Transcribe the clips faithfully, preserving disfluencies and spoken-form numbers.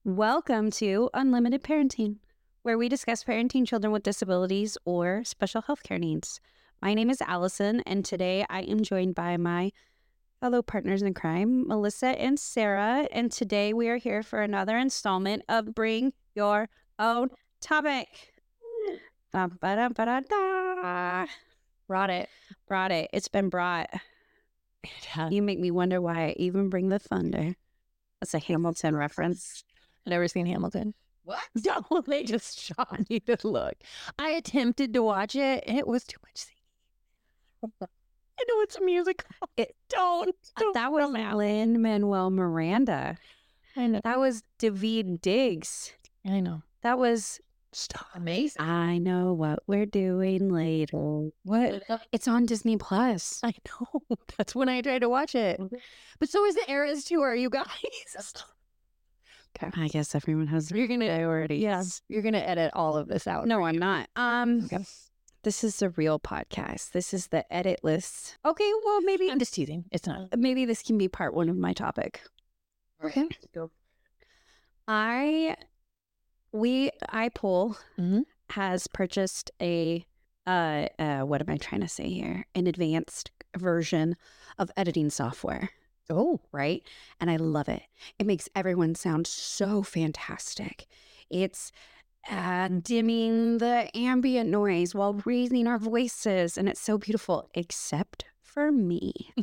Welcome to Unlimited Parenting, where we discuss parenting children with disabilities or special healthcare needs. My name is Allison, and today I am joined by my fellow partners in crime, Melissa and Sarah. And today we are here for another installment of Bring Your Own Topic. Dum, ba-dum, ba-da-da. Brought it. Brought it. It's been brought. It You make me wonder why I even bring the thunder. That's a Hamilton reference. Never seen Hamilton. What? No, they just shot me to look. I attempted to watch it, and it was too much singing. I know it's a musical. It- don't. don't That was come out. Lin-Manuel Miranda. I know. That was David Diggs. I know. That was Stop. Amazing. I Know What We're Doing Later. What? It's on Disney Plus. I know. That's when I tried to watch it. But so is the Eras tour, you guys. I guess everyone has You're gonna, priorities. yeah, you're gonna edit all of this out. No, I'm not. Um, Okay. This is the real podcast. This is the edit list. Okay, well, maybe I'm just teasing. It's not. maybe this can be part one of my topic. Okay. Go. I we iPool Mhm. has purchased a uh uh what am I trying to say here? An advanced version of editing software, Oh. right? And I love it. It makes everyone sound so fantastic. It's uh, dimming the ambient noise while raising our voices, and it's so beautiful, except for me.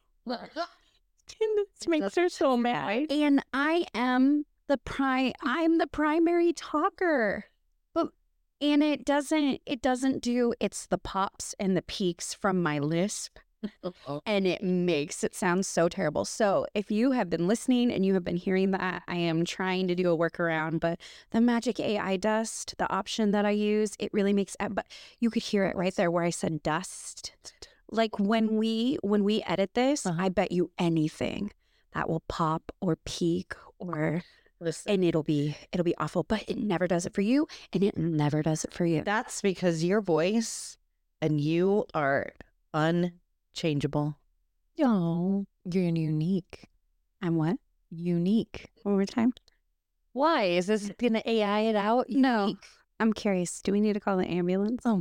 This makes her so mad. And I am the pri I'm the primary talker. But and it doesn't it doesn't do it's the pops and the peaks from my lisp, and it makes it sound so terrible. So if you have been listening and you have been hearing that, I am trying to do a workaround, but the Magic A I Dust, the option that I use, it really makes but you could hear it right there where I said dust. Like when we when we edit this, Uh-huh. I bet you anything that will pop or peak or Listen, and it'll be it'll be awful, but it never does it for you, and it never does it for you. that's because your voice and you are unchangeable. Oh, you're unique. I'm what? Unique. One more time? Why? Is this gonna A I it out? No. Unique. I'm curious. Do we need to call the ambulance? Oh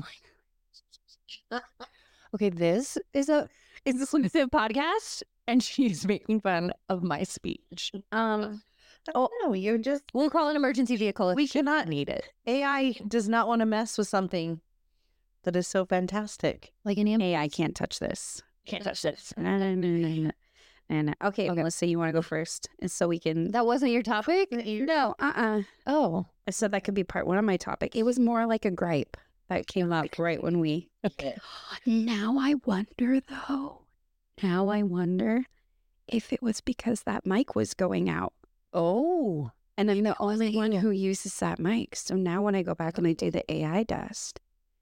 my. Okay, this is a is this a podcast, and she's making fun of my speech. Um, Oh no, you're just. we'll call an emergency vehicle if We she cannot need it. A I does not want to mess with something that is so fantastic. Like an ambulance. Hey, I can't touch this. Can't touch this. No, no, no, no, no. No, no. Okay, Okay. let's say you want to go first, and so we can. That wasn't your topic. No, uh, uh Oh, I said that could be part one of my topic. It was more like a gripe that came up right when we. Okay. Now I wonder though. Now I wonder if it was because that mic was going out. oh. And I'm the only one who uses that mic. So now when I go back and I do the A I dust,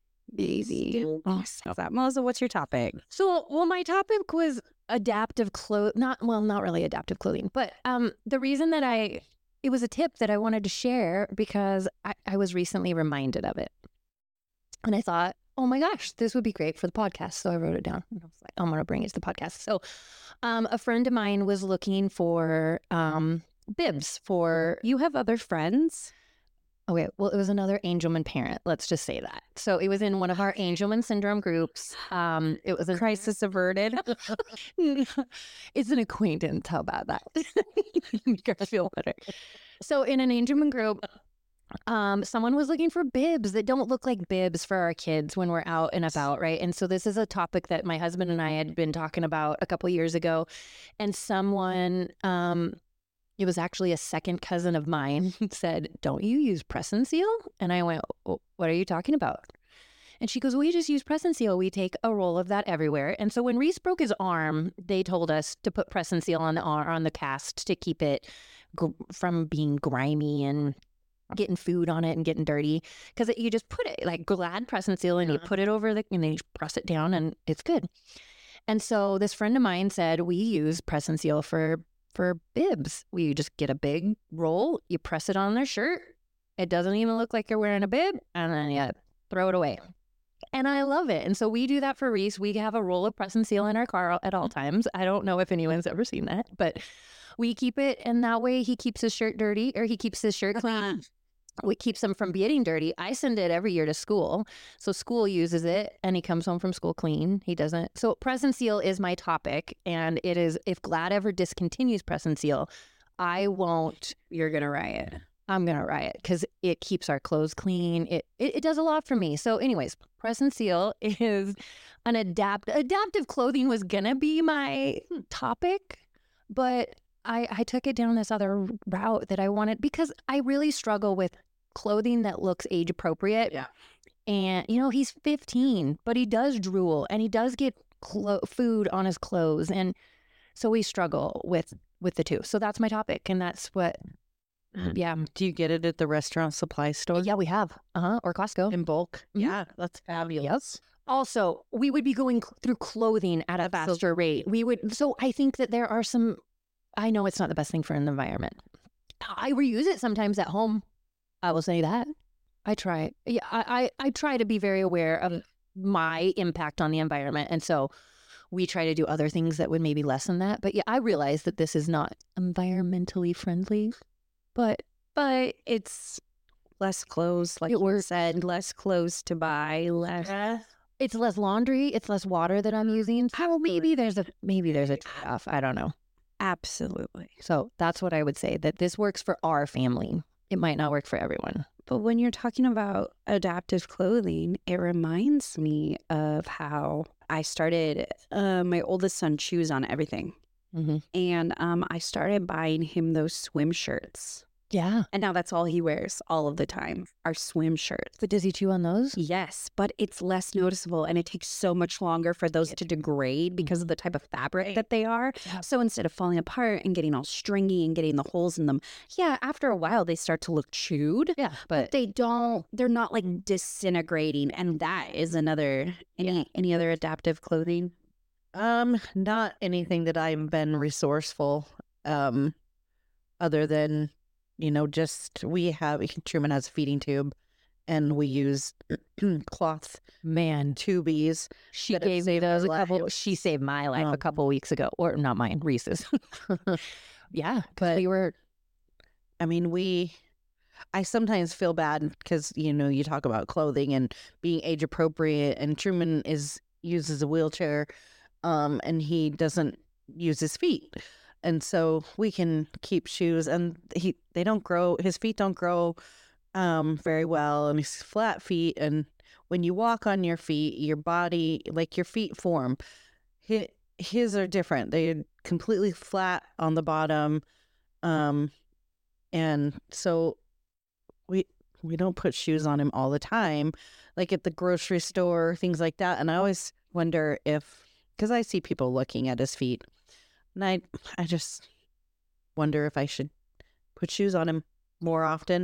maybe. Oh. So that, Melissa, what's your topic? So, well, my topic was adaptive clothes. Not well, not really adaptive clothing, but um, the reason that I it was a tip that I wanted to share because I, I was recently reminded of it, and I thought, oh my gosh, this would be great for the podcast. So I wrote it down. And I was like, I'm gonna bring it to the podcast. So, um, a friend of mine was looking for um bibs for You have other friends? Okay, well, it was another Angelman parent. Let's just say that. So it was in one of our Angelman syndrome groups. Um, it was a Crisis averted. It's an acquaintance. How about that? Make her feel better. So in an Angelman group, um, someone was looking for bibs that don't look like bibs for our kids when we're out and about, right? And so this is a topic that my husband and I had been talking about a couple years ago, and someone, um, it was actually a second cousin of mine, said, "Don't you use Press and Seal?" And I went, "Oh, what are you talking about?" And she goes, "We just use Press and Seal. We take a roll of that everywhere." And so when Reese broke his arm, they told us to put Press and Seal on the ar- on the cast to keep it gr- from being grimy and getting food on it and getting dirty. Because you just put it like Glad Press and Seal, and you Yeah. put it over the, and then you press it down, and it's good. And so this friend of mine said, we use Press and Seal for for bibs. We just get a big roll, you press it on their shirt. It doesn't even look like you're wearing a bib, and then you throw it away. And I love it. And so we do that for Reese. We have a roll of Press and Seal in our car at all times. I don't know if anyone's ever seen that, but we keep it. And that way he keeps his shirt dirty, or he keeps his shirt clean. We keeps him from getting dirty. I send it every year to school. So school uses it and he comes home from school clean. He doesn't. So Press and Seal is my topic. And it is, if Glad ever discontinues Press and Seal, I won't. You're going to riot. I'm going to riot because it keeps our clothes clean. It, it it does a lot for me. So anyways, Press and Seal is an adapt adaptive clothing was going to be my topic, but I, I took it down this other route that I wanted because I really struggle with clothing that looks age appropriate. Yeah. And, you know, he's fifteen, but he does drool and he does get clo- food on his clothes. And so we struggle with, with the two. So that's my topic. And that's what, yeah. Do you get it at the restaurant supply store? Yeah, we have. Uh-huh. Or Costco. In bulk? Mhm. Yeah, that's fabulous. Yes. Also, we would be going cl- through clothing at a faster rate. We would. So I think that there are some, I know it's not the best thing for an environment. I reuse it sometimes at home. I will say that. I try. Yeah, I, I, I try to be very aware of my impact on the environment. And so we try to do other things that would maybe lessen that. But yeah, I realize that this is not environmentally friendly. But But it's less clothes, like It you works. said, less clothes to buy, less. it's less laundry. It's less water that I'm using. So maybe there's a maybe there's a trade-off. I don't know. Absolutely. So that's what I would say, that this works for our family. It might not work for everyone. But when you're talking about adaptive clothing, it reminds me of how I started, uh, my oldest son chews on everything. Mm-hmm. And um, I started buying him those swim shirts. Yeah. And now that's all he wears all of the time, are swim shirts. But does he chew on those? Yes, but it's less noticeable and it takes so much longer for those to degrade because of the type of fabric that they are. Yeah. So instead of falling apart and getting all stringy and getting the holes in them, yeah, after a while they start to look chewed. Yeah, but They don't, they're not like disintegrating. And that is another, any, any other adaptive clothing? Um, not anything that I've been resourceful. Um, other than, you know, just we have Truman has a feeding tube, and we use cloth man, tubies. she that have gave me saved those a our couple. lives. She saved my life a Um, couple weeks ago, or not mine, Reese's. Yeah, because But- we were. I mean, we. I sometimes feel bad because, you know, you talk about clothing and being age appropriate, and Truman is uses a wheelchair, um, and he doesn't use his feet. And so we can keep shoes, and he they don't grow. His feet don't grow um, very well, and he's flat feet. And when you walk on your feet, your body, like your feet form. His, his are different. They're completely flat on the bottom, um, and so we we don't put shoes on him all the time, like at the grocery store, things like that. And I always wonder if, because I see people looking at his feet. And I, I just wonder if I should put shoes on him more often.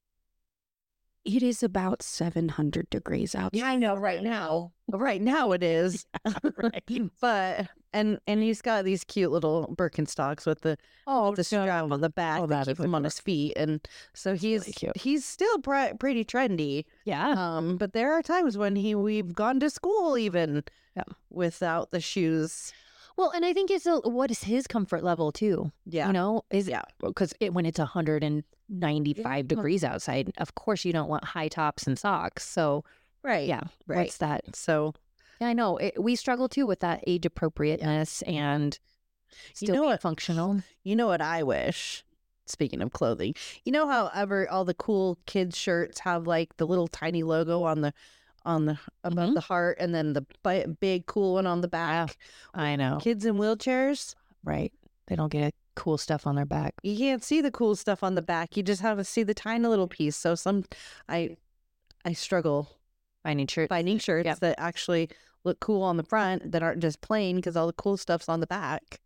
It is about seven hundred degrees out. I know right now. Right now it is. But, and and he's got these cute little Birkenstocks with the Oh, the strap on the back Oh, that that keep is him on his feet. And so he's really cute. he's still pri- pretty trendy. yeah. Um, but there are times when he we've gone to school even Yeah. without the shoes. Well, and I think it's a, what is his comfort level too? Yeah. You know, is Yeah. because it, when it's one hundred ninety-five Yeah. degrees outside, of course you don't want high tops and socks. So Right. yeah, Right. what's that? So Yeah, I know it, we struggle too with that age appropriateness and You still know being what? functional. you know what I wish? Speaking of clothing, you know how ever all the cool kids shirts have like the little tiny logo on the on the above Mhm. the heart, and then the bi- big cool one on the back. I know, Kids in wheelchairs, right? They don't get cool stuff on their back. you can't see the cool stuff on the back. You just have to see the tiny little piece. So some, I, I struggle Finding shirts. finding shirts Yep. that actually look cool on the front that aren't just plain because all the cool stuff's on the back.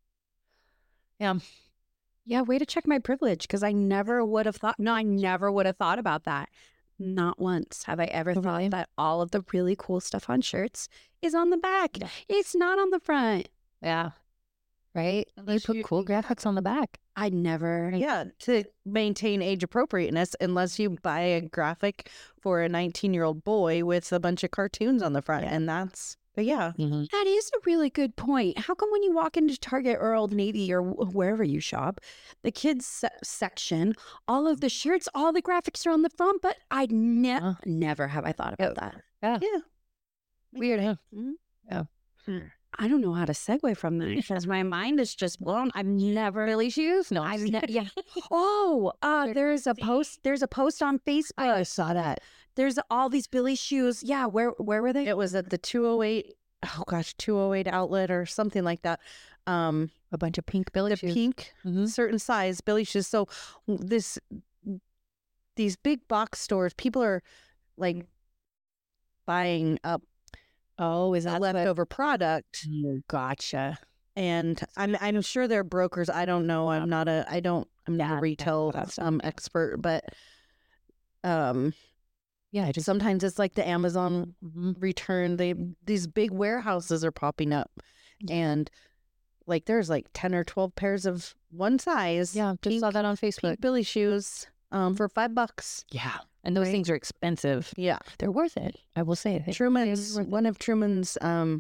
Yeah, way to check my privilege, because I never would have thought, no, I never would have thought about that. Not once have I ever thought that all of the really cool stuff on shirts is on the back. Yeah. It's not on the front. Yeah. right? They Unless put you- cool graphics on the back. I never. Yeah, to maintain age appropriateness, unless you buy a graphic for a nineteen year old boy with a bunch of cartoons on the front. Yeah. And that's, but yeah. That is a really good point. How come when you walk into Target or Old Navy or wh- wherever you shop, the kids se- section, all of the shirts, all the graphics are on the front, but I ne- Huh. never have I thought about Yeah. that. Yeah. Yeah. Weird, huh? I don't know how to segue from that because my mind is just blown. I've never Billy shoes? No, I've ne- yeah. Oh, uh, there's a post. There's a post on Facebook. I saw that. There's all these Billy shoes. Yeah, where where were they? It was at the two oh eight, oh gosh, two oh eight outlet or something like that. Um, A bunch of pink Billy the shoes. pink, Mhm. certain size Billy shoes. So this, these big box stores, people are like buying up Oh, is the that what- leftover product. Oh, gotcha. And I'm I'm sure they're brokers. I don't know. I'm not a I don't I'm not Yeah, a retail that's- um expert, but um Yeah, I just sometimes it's like the Amazon Mhm. return. They these big warehouses are popping up, and like there's like ten or twelve pairs of one size. yeah, just saw pink- that on Facebook. pink Billy shoes um for five bucks. Yeah, and those Right. things are expensive. Yeah, They're worth it. I will say it. Truman's worth it. one of Truman's um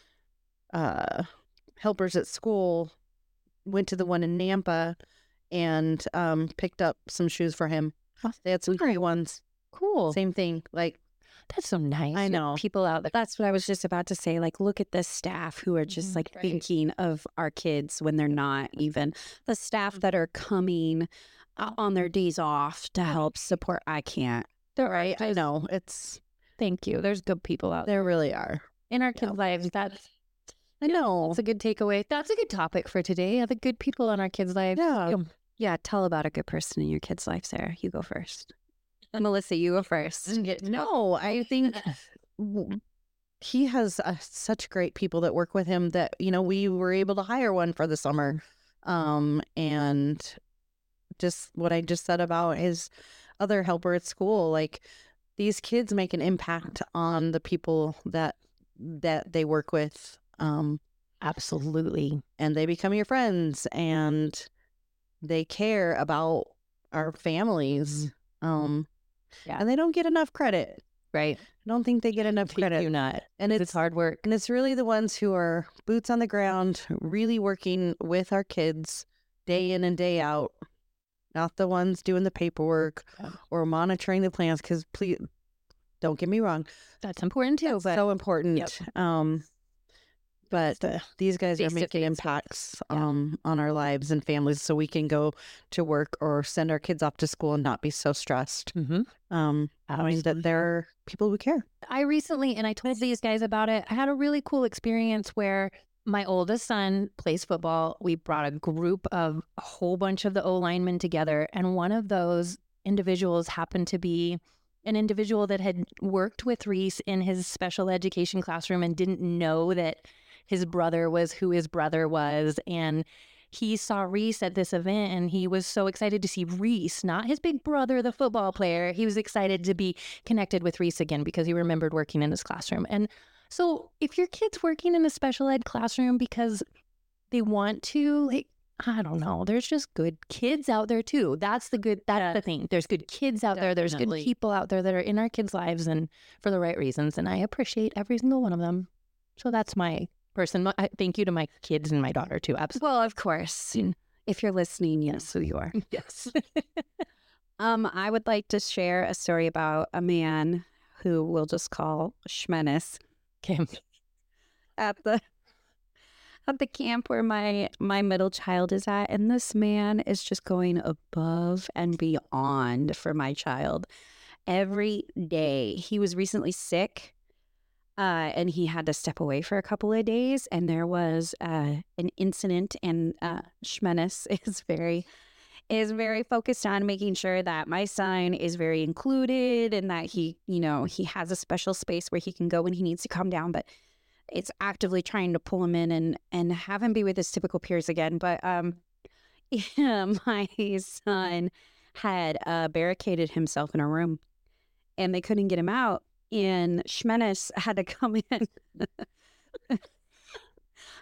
uh helpers at school went to the one in Nampa and um picked up some shoes for him. Oh, They had some great ones. Cool. Same thing. Like That's so nice. I You have know. people out there. That's what I was just about to say. Like, look at the staff who are just Mhm. like Right. thinking of our kids when they're not even the staff that are coming uh, on their days off to help support. I can't. There right, I just- know it's Thank you. There's good people out there there really are. in our kids' lives. That's I know. that's a good takeaway. That's a good topic for today. Are the good people in our kids' lives? Yeah. Um, Yeah, tell about a good person in your kid's life, Sarah. You go first. Melissa, you go first. No, I think w- he has uh, such great people that work with him that you know we were able to hire one for the summer, um, and just what I just said about his other helper at school, like these kids make an impact on the people that that they work with, um, Absolutely. and they become your friends, and they care about our families, um, Yeah. and they don't get enough credit. Right. I don't think they get enough They credit. do not. And It's it's hard work. and it's really the ones who are boots on the ground, really working with our kids day in and day out, not the ones doing the paperwork Yeah. or monitoring the plans. Because please, don't get me wrong, That's important too. that's but so important. Um, but the these guys are face-to-face making with- impacts yeah. um on our lives and families, so we can go to work or send our kids off to school and not be so stressed. Mhm. Um, knowing that there are people who care. I recently, and I told these guys about it, I had a really cool experience where my oldest son plays football. We brought a group of a whole bunch of the O linemen together, and one of those individuals happened to be an individual that had worked with Reese in his special education classroom and didn't know that his brother was who his brother was. And he saw Reese at this event and he was so excited to see Reese, not his big brother, the football player. He was excited to be connected with Reese again because he remembered working in his classroom. And so if your kid's working in a special ed classroom because they want to, like, I don't know, there's just good kids out there too. That's the good, that's the thing. There's good kids out there. There's Definitely. good people out there that are in our kids' lives and for the right reasons. And I appreciate every single one of them. So that's my person. My- I- Thank you to my kids and my daughter too. Absolutely. Well, of course. If you're listening, yes, who you are. Yes. Um, I would like to share a story about a man who we'll just call Schmenis Kim. at the at the camp where my my middle child is at, and this man is just going above and beyond for my child every day. He was recently sick, uh, and he had to step away for a couple of days, and there was uh, an incident, and uh, Schmenis is very is very focused on making sure that my son is very included and that he, you know, he has a special space where he can go when he needs to calm down, but it's actively trying to pull him in and, and have him be with his typical peers again. But um, yeah, my son had uh, barricaded himself in a room and they couldn't get him out. And Schmenis had to come in.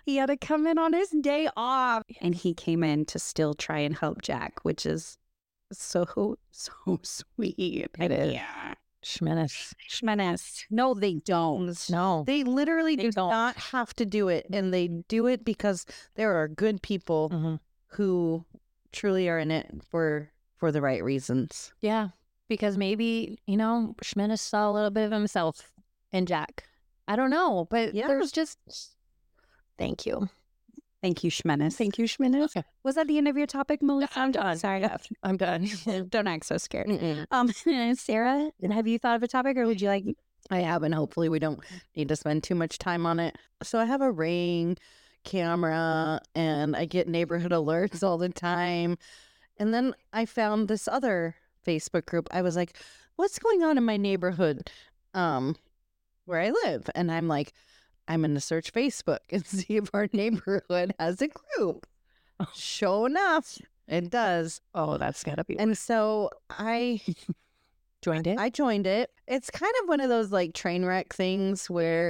He had to come in on his day off. And he came in to still try and help Jack, which is so, so sweet. It is. Yeah. Schmenis. Schmenes. No, they don't. No. They literally They do don't. not have to do it, and they do it because there are good people Mhm. who truly are in it for for the right reasons. Yeah. Because maybe, you know, Schmenis saw a little bit of himself in Jack. I don't know, but Yeah. there's just. Thank you. Thank you, Schmenes. Thank you, Schmenis. Okay. Was that the end of your topic, Melissa? I'm done. Sorry. I'm done. Don't act so scared. Mm-mm. Um, Sarah, have you thought of a topic, or would you like? I have, and hopefully we don't need to spend too much time on it. So I have a Ring camera, and I get neighborhood alerts all the time. And then I found this other Facebook group. I was like, what's going on in my neighborhood um, where I live? And I'm like, I'm going to search Facebook and see if our neighborhood has a group. Sure enough, it does. Oh, that's gotta be. And so I Joined it. I joined it. It's kind of one of those like train wreck things where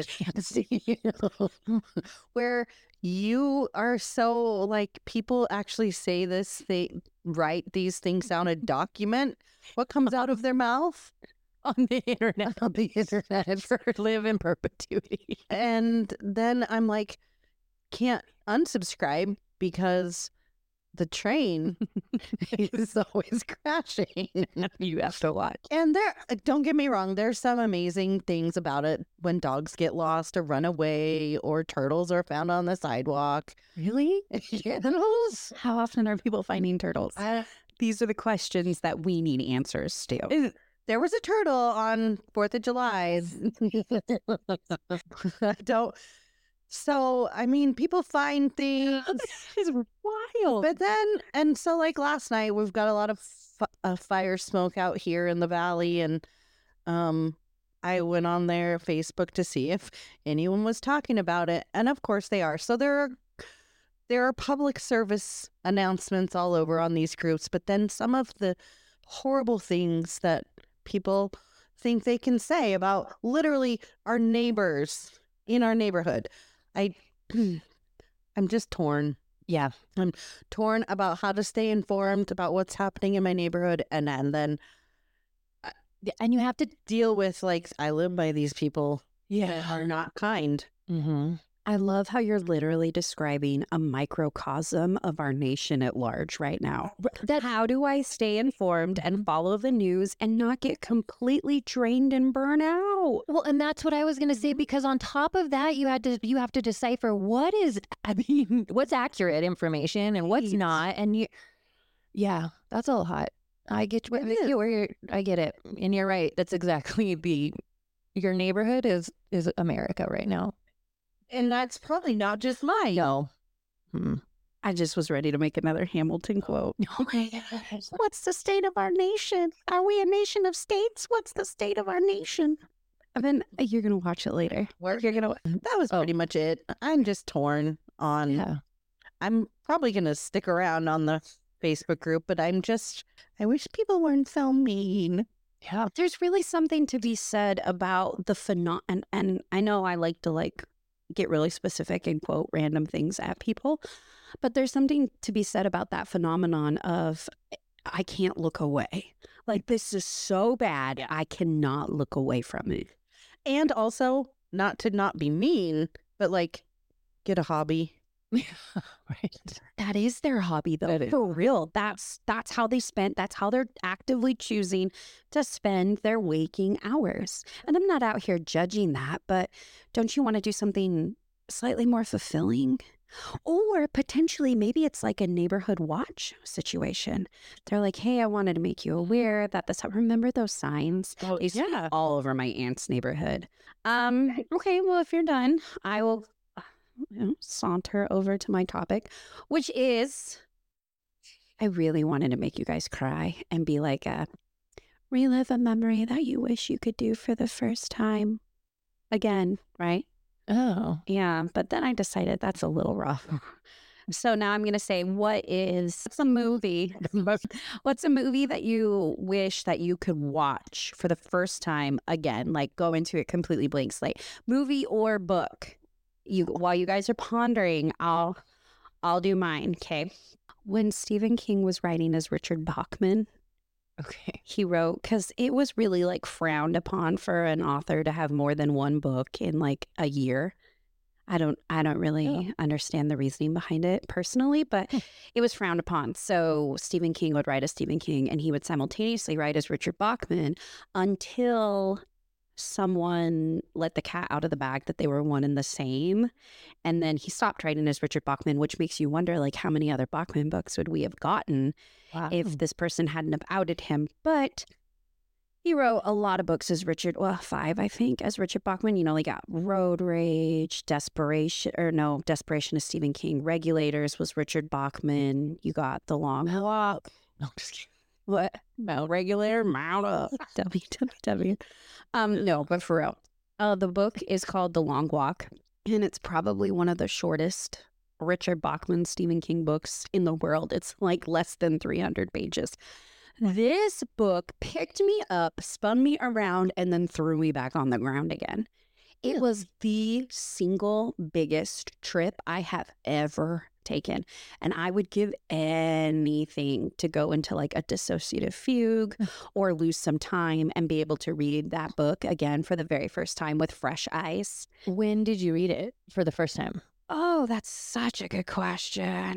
where you are so like people actually say this, they write these things down and document what comes out of their mouth On the internet. on the internet. For live in perpetuity. And then I'm like, can't unsubscribe because the train is always crashing. You have to watch. And there, don't get me wrong, there's some amazing things about it when dogs get lost or run away or turtles are found on the sidewalk. Really? Turtles? How often are people finding turtles? I, These are the questions that we need answers to. there was a turtle on fourth of July. I don't. So, I mean, people find things. It's wild. But then, and so like last night, we've got a lot of f- uh, fire smoke out here in the valley, and um, I went on their Facebook to see if anyone was talking about it, and of course they are. So there are there are public service announcements all over on these groups, but then some of the horrible things that people think they can say about literally our neighbors in our neighborhood. I, I'm just torn. Yeah. torn about how to stay informed about what's happening in my neighborhood, and, and then And you have to. deal with like I live by these people that are not kind. Mm-hmm. I love how you're literally describing a microcosm of our nation at large right now. That How do I stay informed and follow the news and not get completely drained and burn out? well, and that's what I was gonna say, because on top of that, you had to you have to decipher what is I mean, what's accurate information and what's Right. not, and you, yeah, that's a lot. I get where, It is. where you're, I get it, and you're right. That's exactly the your neighborhood is is America right now. And that's probably not just mine. No. Hmm. I just was ready to make another Hamilton quote. Oh my gosh. What's the state of our nation? Are we a nation of states? What's the state of our nation? And then uh, you're gonna watch it later. Where- You're gonna. That was Oh. pretty much it. I'm just torn on. Yeah. I'm probably gonna stick around on the Facebook group, but I'm just. I wish people weren't so mean. Yeah. There's really something to be said about the phenom. And, and I know I like to like get really specific and quote random things at people, but there's something to be said about that phenomenon of I can't look away. Like this is so bad, I cannot look away from it. And also, not to not be mean, but like, get a hobby. Right. That is their hobby, though. That is. For real. That's that's how they spend. That's how they're actively choosing to spend their waking hours. And I'm not out here judging that, but don't you want to do something slightly more fulfilling? Or potentially, maybe it's like a neighborhood watch situation. They're like, "Hey, I wanted to make you aware that this. Remember those signs? Oh, They used to be all over my aunt's neighborhood." Um. Okay. Well, if you're done, I will you know, saunter over to my topic, which is I really wanted to make you guys cry and be like, a, relive a memory that you wish you could do for the first time again, right? Oh. Yeah, but then I decided that's a little rough. So now I'm going to say, what is what's a movie? What's a movie that you wish that you could watch for the first time again? Like go into it completely blank slate. Movie or book? you while you guys are pondering, I'll I'll do mine. Okay. When Stephen King was writing as Richard Bachman, Okay. he wrote, because it was really like frowned upon for an author to have more than one book in like a year. I don't I don't really Oh. understand the reasoning behind it personally, but it was frowned upon. So Stephen King would write as Stephen King and he would simultaneously write as Richard Bachman until someone let the cat out of the bag that they were one and the same. And then he stopped writing as Richard Bachman, which makes you wonder, like, how many other Bachman books would we have gotten Wow. if this person hadn't have outed him? But he wrote a lot of books as Richard, well, five, I think, as Richard Bachman. You know, he got Road Rage, Desperation, or no, Desperation is Stephen King. Regulators was Richard Bachman. You got The Long Walk. No, just kidding. What? Mount Regulator, Mount Up. W W W. Um, no, but for real. Uh, the book is called The Long Walk, and it's probably one of the shortest Richard Bachman Stephen King books in the world. It's like less than three hundred pages. This book picked me up, spun me around, and then threw me back on the ground again. It was the single biggest trip I have ever taken. And I would give anything to go into like a dissociative fugue or lose some time and be able to read that book again for the very first time with fresh eyes. When did you read it for the first time? Oh, that's such a good question.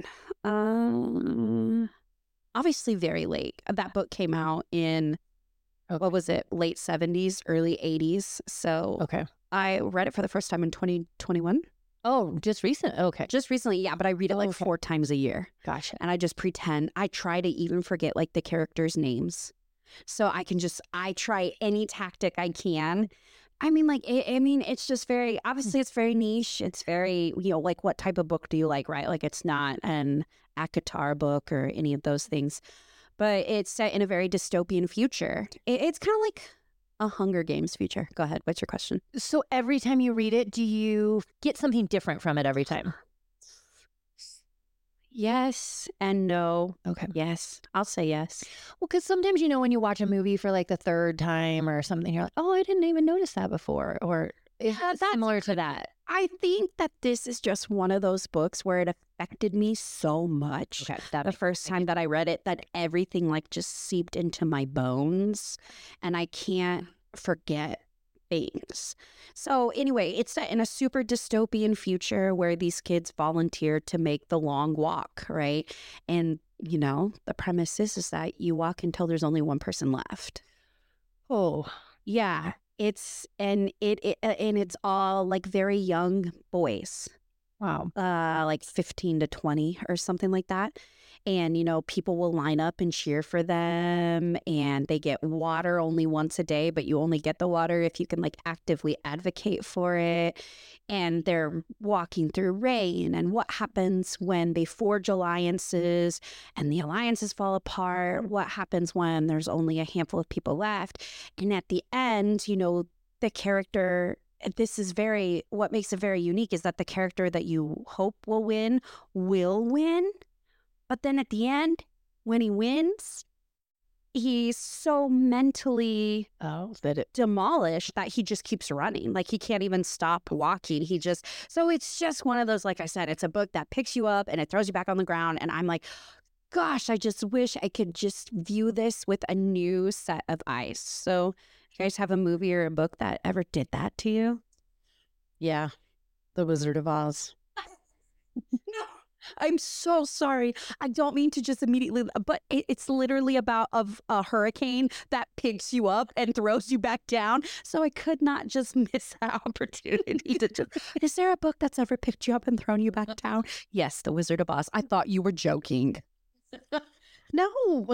Um, obviously very late. That book came out in, Okay. what was it, late seventies, early eighties. So Okay. I read it for the first time in twenty twenty-one. Oh, just recent. Okay. Just recently, yeah, but I read it like Okay. four times a year. Gotcha. And I just pretend. I try to even forget like the characters' names. So I can just, I try any tactic I can. I mean, like, it, I mean, it's just very, obviously it's very niche. It's very, you know, like what type of book do you like, right? Like it's not an ACOTAR book or any of those things. But it's set in a very dystopian future. It, it's kind of like a Hunger Games future. Go ahead. What's your question? So every time you read it, do you get something different from it every time? Yes and no. Okay. Yes. I'll say yes. Well, because sometimes, you know, when you watch a movie for like the third time or something, you're like, oh, I didn't even notice that before. Or it's Yeah, that's similar to that. I think that this is just one of those books where it affected me so much. Okay. That The first time that I read it, that everything like just seeped into my bones and I can't forget things. So anyway, it's set in a super dystopian future where these kids volunteer to make the long walk, right? And, you know, the premise is, is that you walk until there's only one person left. Oh, Yeah. It's, and it, it and it's all like very young boys. wow. uh like fifteen to twenty or something like that. And you know, people will line up and cheer for them, and they get water only once a day, but you only get the water if you can like actively advocate for it. And they're walking through rain, and what happens when they forge alliances and the alliances fall apart? What happens when there's only a handful of people left? And at the end, you know, the character, this is very, what makes it very unique is that the character that you hope will win will win. But then at the end, when he wins, he's so mentally Oh, that it. demolished that he just keeps running. Like he can't even stop walking. He just, so it's just one of those, like I said, it's a book that picks you up and it throws you back on the ground. And I'm like, gosh, I just wish I could just view this with a new set of eyes. So you guys have a movie or a book that ever did that to you? Yeah. The Wizard of Oz. No, I'm so sorry. I don't mean to just immediately, but it, it's literally about of a hurricane that picks you up and throws you back down. So I could not just miss that opportunity to just. Is there a book that's ever picked you up and thrown you back down? Yes, The Wizard of Oz. I thought you were joking. No.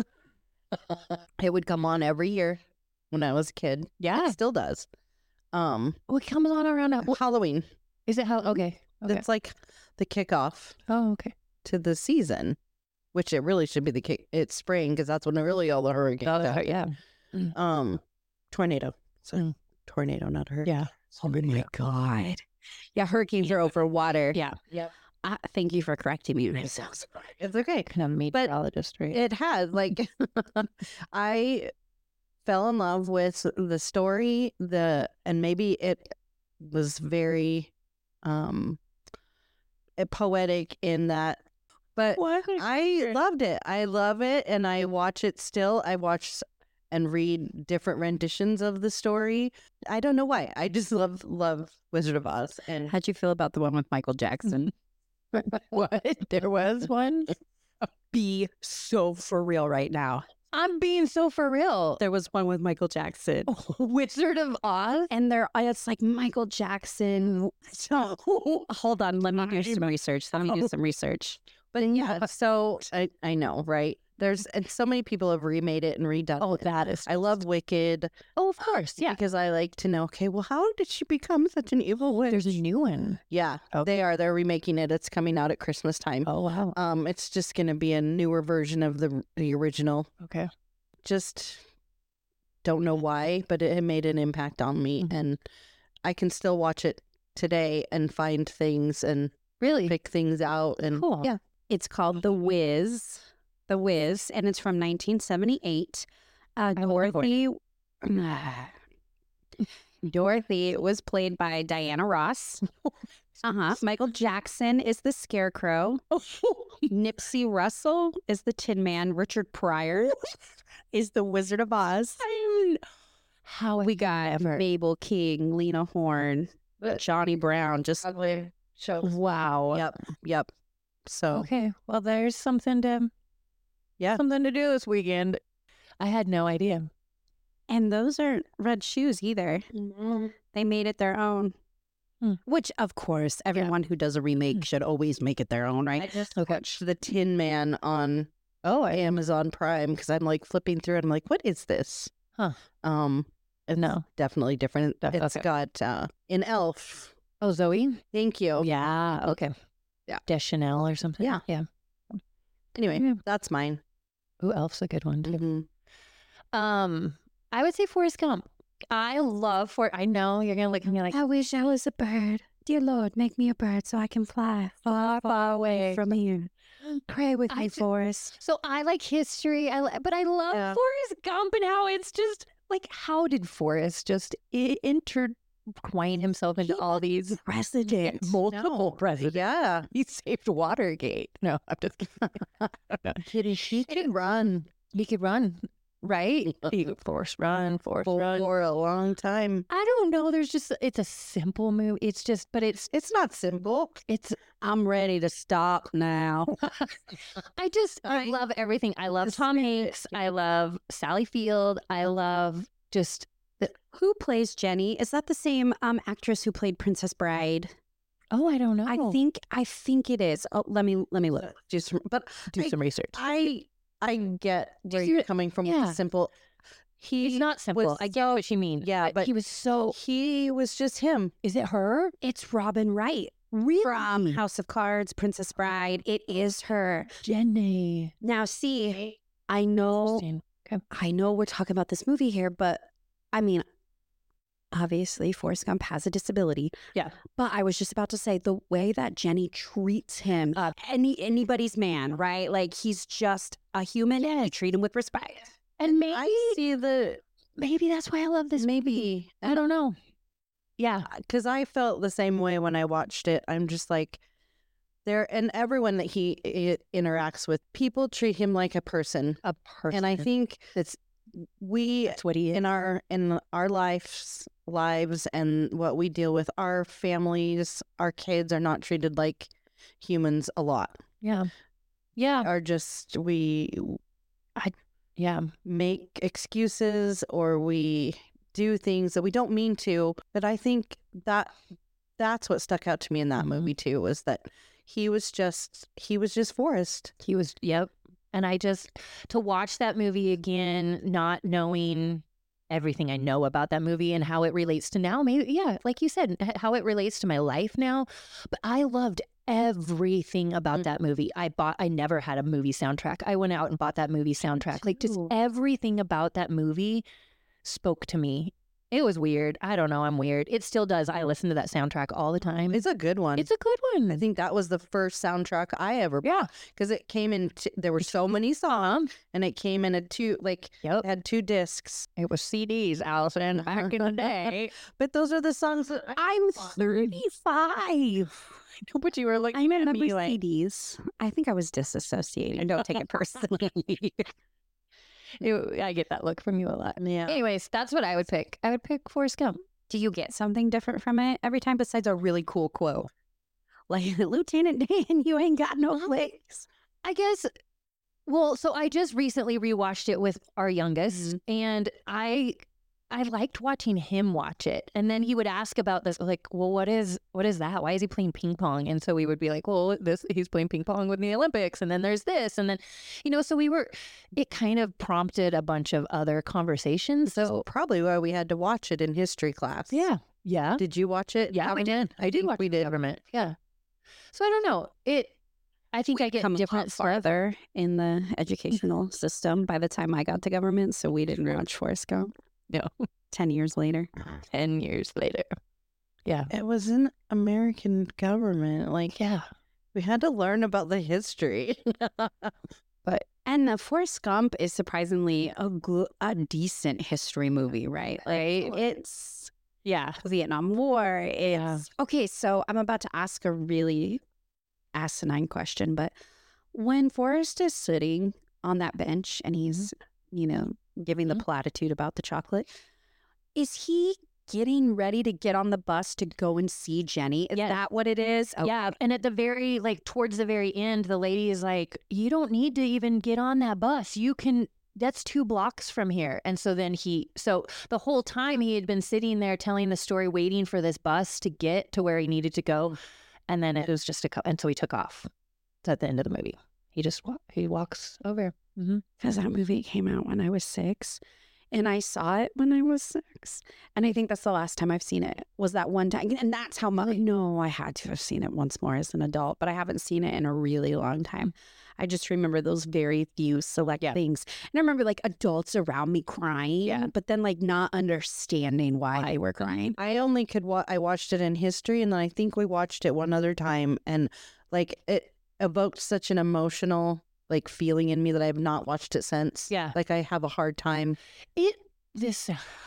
It would come on every year when I was a kid. Yeah. It still does. Um, What comes on around? Well, Halloween. is it how? Okay. Okay. It's like the kickoff Oh, okay. to the season, which it really should be the kick. It's spring because that's when really all the hurricanes. Oh, happen. yeah. Um, tornado. So Mm. tornado, not a hurricane. Yeah. Oh my God. Yeah, hurricanes are over water. Yeah. Yeah. Uh, thank you for correcting me. I'm so sorry. It's okay. Kind of meteorologist, right? It has like I fell in love with the story, the and maybe it was very um uh, poetic in that. But What? I loved it. I love it, and I watch it still. I watch s- and read different renditions of the story. I don't know why. I just love love Wizard of Oz. And How'd you feel about the one with Michael Jackson? What? There was one? Be so for real right now. I'm being so for real. There was one with Michael Jackson. Wizard of Oz? And there, it's like Michael Jackson. So, hold on, let me do some research. Let me do some research. but yeah, so I I know, right? There's and so many people have remade it and redone Oh, it. that is. I love Wicked. Oh, of course. Yeah. Because I like to know, okay, well, how did she become such an evil witch? There's a new one. Yeah, Okay. they are. They're remaking it. It's coming out at Christmas time. Oh, wow. Um, it's just going to be a newer version of the the original. Okay. Just don't know why, but it made an impact on me, Mhm. and I can still watch it today and find things and Really? pick things out. And Cool. yeah, It's called The Wiz. The Wiz, and it's from nineteen seventy-eight. Uh, I love Dorothy. Dorothy was played by Diana Ross. Uh huh. Michael Jackson is the Scarecrow. Nipsey Russell is the Tin Man. Richard Pryor is the Wizard of Oz. How We got ever. Mabel King, Lena Horne, Johnny Brown. Just ugly shows. Wow. Yep, yep. So Okay. Well, there's something to yeah, something to do this weekend. I had no idea. and those aren't red shoes either. They made it their own. Hmm. Which, of course, everyone who does a remake should always make it their own, I right? just Okay. watched the Tin Man on Oh, I Amazon Prime because I'm like flipping through it. I'm like, what is this? Huh. Um, it's No. definitely different. Def- It's okay. got uh, an elf. Oh, Zoe? Thank you. Yeah. Okay. Yeah. Deschanel or something. Yeah. Yeah. Anyway, Yeah. that's mine. Ooh, Elf's a good one too. Mhm. Um, I would say Forrest Gump. I love For. I know you're gonna look at me like I wish I was a bird. Dear Lord, make me a bird so I can fly far, far away. from here. Pray with I me, ju- Forrest. So I like history. I li- but I love Yeah. Forrest Gump and how it's just like how did Forrest just I- intertwine himself into He all these President. multiple No. presidents? Yeah. He saved Watergate. No, I'm just kidding. He, he could run He could run, right? He could force run, force for, run. for a long time. I don't know. There's just it's a simple movie. It's just, but it's It's not simple. it's. I'm ready to stop now. I just I I- love everything. I love Just- Tom Hanks. I love Sally Field. I love just Who plays Jenny? Is that the same um, actress who played Princess Bride? oh I don't know. I think I think it is. Oh, let me let me look. Do some, but do I- some research. I I get where you- you're coming from. with yeah. the simple. He It's not simple. was I get what you mean. yeah, but he was so. he was just him. Is it her? It's Robin Wright Really? from House of Cards, Princess Bride. It is her. Jenny. Now, see, I know, Interesting. Okay. I know we're talking about this movie here, but I mean, obviously, Forrest Gump has a disability. Yeah. But I was just about to say the way that Jenny treats him, uh, any anybody's man, right? Like he's just a human. You treat him with respect. And maybe I see the maybe that's why I love this. maybe I don't know. Yeah. because I felt the same way when I watched it. I'm just like there, and everyone that he i- interacts with, people treat him like a person, A person. and I think that's we that's what he is. in our in our lives lives and what we deal with, our families, our kids are not treated like humans a lot. Yeah. Yeah. Are just we Yeah. make excuses or we do things that we don't mean to. But I think that that's what stuck out to me in that Mhm. movie too, was that he was just he was just Forrest. He was, yep. And I just, to watch that movie again, not knowing everything I know about that movie and how it relates to now, maybe, yeah, like you said, h- how it relates to my life now. But I loved everything about Mm. that movie. I bought, I never had a movie soundtrack. I went out and bought that movie soundtrack. Like just too. everything about that movie spoke to me. It was weird. I don't know. I'm weird. It still does. I listen to that soundtrack all the time. It's a good one. It's a good one. I think that was the first soundtrack I ever Yeah. because it came in. T- there were so many songs, and it came in a two like Yep. it had two discs. It was C Ds, Allison, back in the day. But those are the songs that I, I'm thirty-five. know, but you were like, I'm in the me like- Mercedes. I think I was disassociating. Don't take it personally. Ew, I get that look from you a lot. Yeah. Anyways, that's what I would pick. I would pick Forrest Gump. Do you get something different from it every time besides a really cool quote? Like, Lieutenant Dan, you ain't got no legs. I guess. Well, so I just recently rewatched it with our youngest, and I I liked watching him watch it. And then he would ask about this, like, well, what is what is that? Why is he playing ping pong? And so we would be like, well, this he's playing ping pong with the Olympics, and then there's this, and then, you know, so we were. It kind of prompted a bunch of other conversations. So Probably why we had to watch it in history class. yeah, yeah, Did you watch it? yeah, we did. I did think watch we the did. government. Yeah. So I don't know. It. I think I get Come a lot different stuff. farther in the educational system by the time I got to government, so we didn't watch Forrest Gump. No. Ten years later. Ten years later. Yeah. It was in American government. Like, Yeah. we had to learn about the history. And the Forrest Gump is surprisingly a good, a decent history movie, right? Like, it's Yeah. Vietnam War. It's Yeah. okay. So I'm about to ask a really asinine question, but when Forrest is sitting on that bench and he's, you know, giving the Mhm. platitude about the chocolate, is he getting ready to get on the bus to go and see Jenny? Is Yes. that what it is? Oh, Yeah. And at the very, like, towards the very end, the lady is like, you don't need to even get on that bus. You can, that's two blocks from here. And so then he, so the whole time he had been sitting there telling the story, waiting for this bus to get to where he needed to go. And then it was just a couple, and so he took off. It's at the end of the movie. He just, wa- he walks over. Mm-hmm. because that movie came out when I was six. And I saw it when I was six. And I think that's the last time I've seen it, was that one time. And that's how much, no, I had to have seen it once more as an adult, but I haven't seen it in a really long time. I just remember those very few select Yeah. things. And I remember like adults around me crying, Yeah. but then like not understanding why they were crying. I only could wa- I watched it in history, and then I think we watched it one other time, and like it evoked such an emotional like feeling in me that I have not watched it since. Yeah. Like I have a hard time. It, this,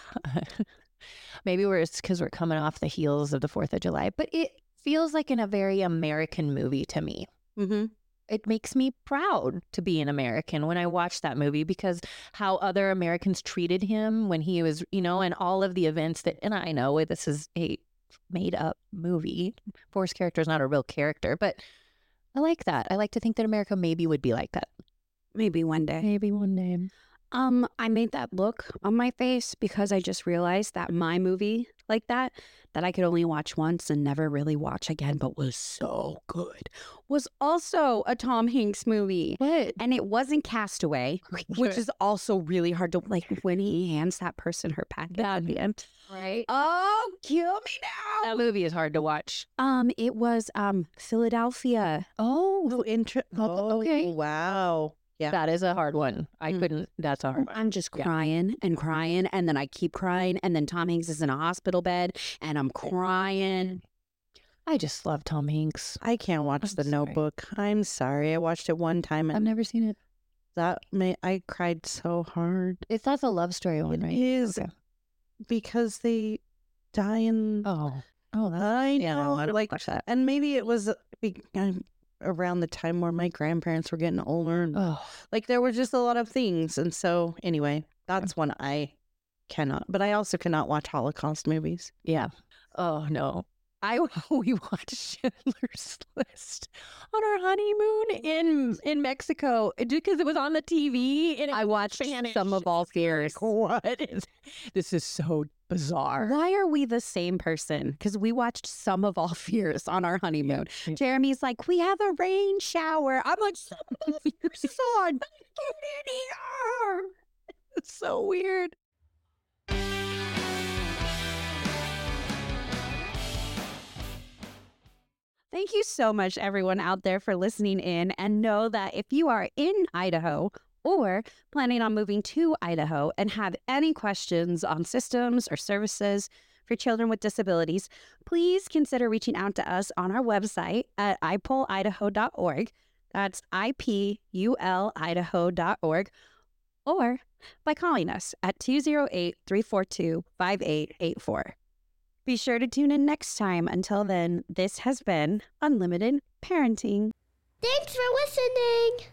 maybe we're, it's because we're coming off the heels of the fourth of July, but it feels like in a very American movie to me. Mm-hmm. It makes me proud to be an American when I watch that movie, because how other Americans treated him when he was, you know, and all of the events that, and I know this is a made up movie. Forrest character is not a real character, but I like that. I like to think that America maybe would be like that. Maybe one day. Maybe one day. Um, I made that look on my face because I just realized that my movie like that, that I could only watch once and never really watch again, but was so good, was also a Tom Hanks movie. What? And it wasn't Castaway, which is also really hard to, like, when he hands that person her package at the end. Right? Oh, kill me now. That movie is hard to watch. Um, it was um Philadelphia. Oh, Oh, inter- Oh, okay. oh, wow. Yeah. that is a hard one. I Mm. couldn't, that's a hard one. I'm just Yeah. crying and crying, and then I keep crying, and then Tom Hanks is in a hospital bed, and I'm crying. I just love Tom Hanks. I can't watch I'm The sorry. Notebook. I'm sorry. I watched it one time I've and never seen it. that may I cried so hard. It's that's a love story one, It right? is Okay. because they die in. Oh, oh, that's I yeah. know, No, I don't like, watch that. and maybe it was uh, be- um, around the time where my grandparents were getting older, and Oh, like there were just a lot of things, and so anyway, that's one I cannot. But I also cannot watch Holocaust movies. yeah. Oh no. I we watched Schindler's List on our honeymoon in in Mexico because it was on the T V and I watched Spanish. Some of All Fears. what is this is so bizarre. Why are we the same person? Because we watched Some of All Fears on our honeymoon. Yeah. Jeremy's like, we have a rain shower. I'm like, Some of All Fears is on. Get in here. It's so weird. Thank you so much, everyone out there, for listening in. And know that if you are in Idaho or planning on moving to Idaho and have any questions on systems or services for children with disabilities, please consider reaching out to us on our website at i p u l idaho dot org. That's I P U L Idaho dot org. Or by calling us at two oh eight, three four two, five eight eight four. Be sure to tune in next time. Until then, this has been Unlimited Parenting. Thanks for listening.